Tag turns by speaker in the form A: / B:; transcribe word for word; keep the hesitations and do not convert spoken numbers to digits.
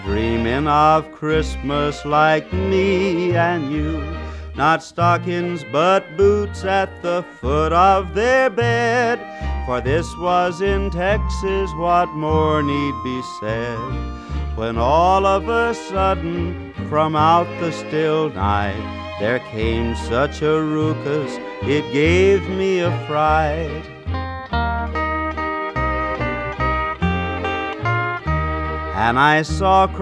A: dreaming of Christmas like me and you. Not stockings but boots at the foot of their bed, for this was in Texas, what more need be said? When all of a sudden from out the still night there came such a ruckus, it gave me a fright. And I saw